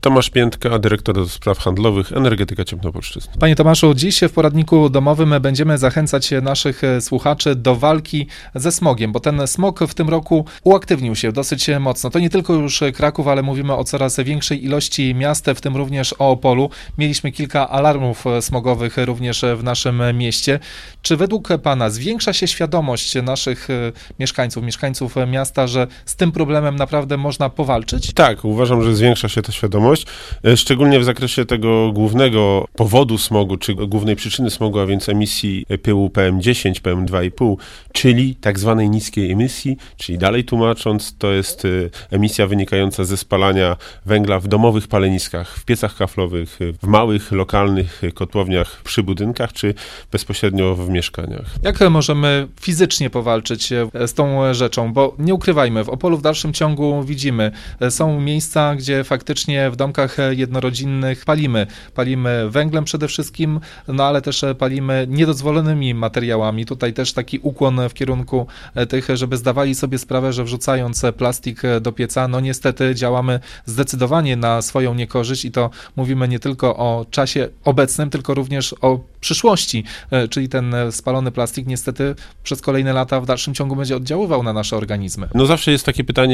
Tomasz Piętka, dyrektor do spraw handlowych, Energetyka Ciepłownia-Opolszczyzny. Panie Tomaszu, dziś w poradniku domowym będziemy zachęcać naszych słuchaczy do walki ze smogiem, bo ten smog w tym roku uaktywnił się dosyć mocno. To nie tylko już Kraków, ale mówimy o coraz większej ilości miast, w tym również o Opolu. Mieliśmy kilka alarmów smogowych również w naszym mieście. Czy według Pana zwiększa się świadomość naszych mieszkańców miasta, że z tym problemem naprawdę można powalczyć? Tak, uważam, że zwiększa się ta świadomość, szczególnie w zakresie tego głównego powodu smogu, czy głównej przyczyny smogu, a więc emisji pyłu PM10, PM2,5, czyli tak zwanej niskiej emisji, czyli dalej tłumacząc, to jest emisja wynikająca ze spalania węgla w domowych paleniskach, w piecach kaflowych, w małych, lokalnych kotłowniach przy budynkach, czy bezpośrednio w mieszkaniach. Jak możemy fizycznie powalczyć z tą rzeczą? Bo nie ukrywajmy, w Opolu w dalszym ciągu widzimy, są miejsca, gdzie faktycznie w domkach jednorodzinnych palimy węglem przede wszystkim, no ale też palimy niedozwolonymi materiałami. Tutaj też taki ukłon w kierunku tych, żeby zdawali sobie sprawę, że wrzucając plastik do pieca, no niestety działamy zdecydowanie na swoją niekorzyść i to mówimy nie tylko o czasie obecnym, tylko również o przyszłości, czyli ten spalony plastik niestety przez kolejne lata w dalszym ciągu będzie oddziaływał na nasze organizmy. No zawsze jest takie pytanie,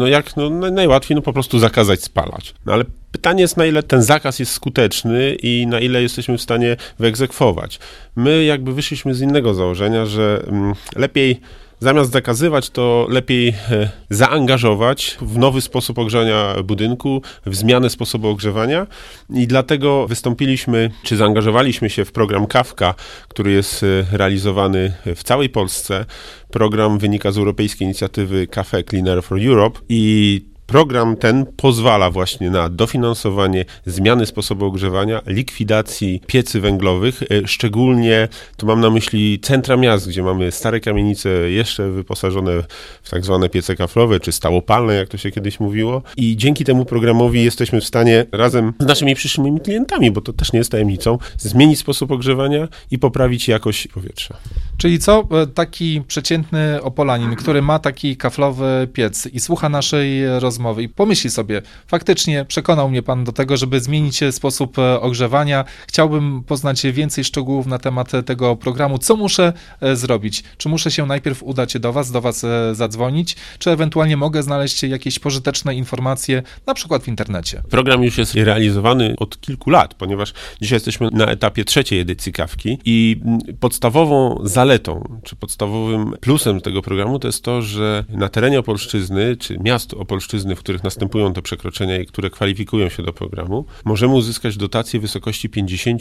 najłatwiej po prostu zakazać spalać. No ale pytanie jest, na ile ten zakaz jest skuteczny i na ile jesteśmy w stanie wyegzekwować. My jakby wyszliśmy z innego założenia, że lepiej zamiast zakazywać, to lepiej zaangażować w nowy sposób ogrzania budynku, w zmianę sposobu ogrzewania i dlatego wystąpiliśmy, czy zaangażowaliśmy się w program Kawka, który jest realizowany w całej Polsce. Program wynika z europejskiej inicjatywy Cafe Cleaner for Europe i program ten pozwala właśnie na dofinansowanie zmiany sposobu ogrzewania, likwidacji piecy węglowych, szczególnie tu mam na myśli centra miast, gdzie mamy stare kamienice jeszcze wyposażone w tak zwane piece kaflowe, czy stałopalne, jak to się kiedyś mówiło. I dzięki temu programowi jesteśmy w stanie razem z naszymi przyszłymi klientami, bo to też nie jest tajemnicą, zmienić sposób ogrzewania i poprawić jakość powietrza. Czyli co taki przeciętny Opolanin, który ma taki kaflowy piec i słucha naszej rozmowy i pomyśli sobie, faktycznie przekonał mnie Pan do tego, żeby zmienić sposób ogrzewania. Chciałbym poznać więcej szczegółów na temat tego programu. Co muszę zrobić? Czy muszę się najpierw udać do Was zadzwonić, czy ewentualnie mogę znaleźć jakieś pożyteczne informacje, na przykład w internecie? Program już jest realizowany od kilku lat, ponieważ dzisiaj jesteśmy na etapie 3. edycji Kawki i podstawową zaletą, czy podstawowym plusem tego programu to jest to, że na terenie Opolszczyzny, czy miast Opolszczyzny, w których następują te przekroczenia i które kwalifikują się do programu, możemy uzyskać dotację w wysokości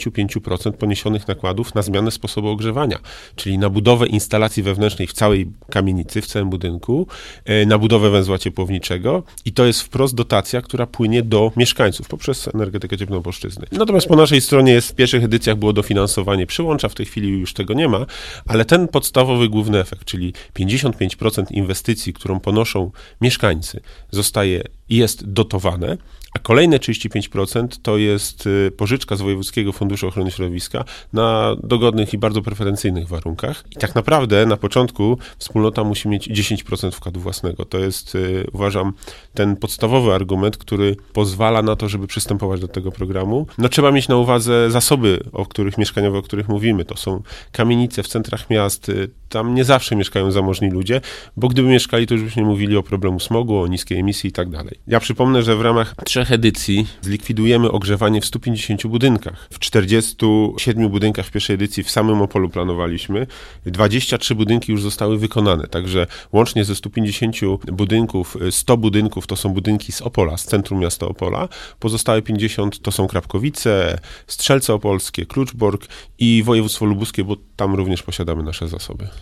55% poniesionych nakładów na zmianę sposobu ogrzewania, czyli na budowę instalacji wewnętrznej w całej kamienicy, w całym budynku, na budowę węzła ciepłowniczego i to jest wprost dotacja, która płynie do mieszkańców poprzez Energetykę Ciepłownia-Opolszczyzny. Natomiast po naszej stronie w pierwszych edycjach było dofinansowanie przyłącza, w tej chwili już tego nie ma, ale ten podstawowy główny efekt, czyli 55% inwestycji, którą ponoszą mieszkańcy, jest dotowane, a kolejne 35% to jest pożyczka z Wojewódzkiego Funduszu Ochrony Środowiska na dogodnych i bardzo preferencyjnych warunkach. I tak naprawdę na początku wspólnota musi mieć 10% wkładu własnego. To jest, uważam, ten podstawowy argument, który pozwala na to, żeby przystępować do tego programu. No trzeba mieć na uwadze zasoby, mieszkaniowe, o których mówimy. To są kamienice w centrach miast. Tam nie zawsze mieszkają zamożni ludzie, bo gdyby mieszkali, to już byśmy mówili o problemu smogu, o niskiej emisji i tak dalej. Ja przypomnę, że w ramach 3 edycji zlikwidujemy ogrzewanie w 150 budynkach. W 47 budynkach w pierwszej edycji w samym Opolu planowaliśmy. 23 budynki już zostały wykonane, także łącznie ze 150 budynków, 100 budynków to są budynki z Opola, z centrum miasta Opola. Pozostałe 50 to są Krapkowice, Strzelce Opolskie, Kluczbork i województwo lubuskie, bo tam również posiadamy nasze zasoby.